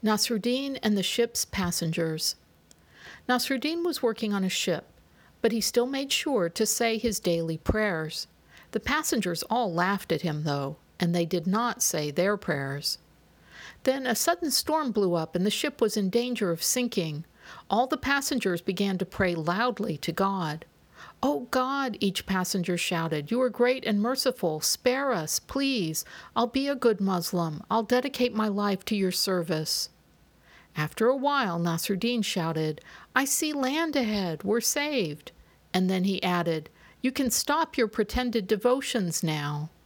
Nasruddin and the ship's passengers. Nasruddin was working on a ship, but he still made sure to say his daily prayers. The passengers all laughed at him, though, and they did not say their prayers. Then a sudden storm blew up, and the ship was in danger of sinking. All the passengers began to pray loudly to God. "Oh God," each passenger shouted, "you are great and merciful. Spare us, please. I'll be a good Muslim. I'll dedicate my life to your service." After a while, Nasruddin shouted, "I see land ahead. We're saved." And then he added, "You can stop your pretended devotions now."